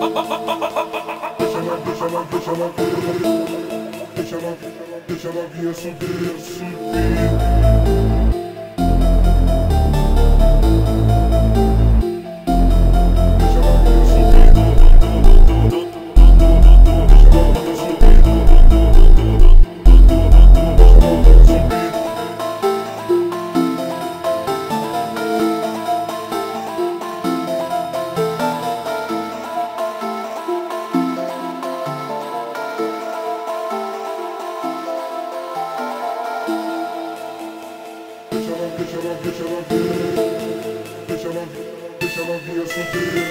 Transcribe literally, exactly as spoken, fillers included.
Deixa ela, deixa ela, deixa ela, deixa ela, deixa ela vir subir, subir. Deixa ela, deixa ela, deixa ela vir, deixa ela, deixa ela vir subir.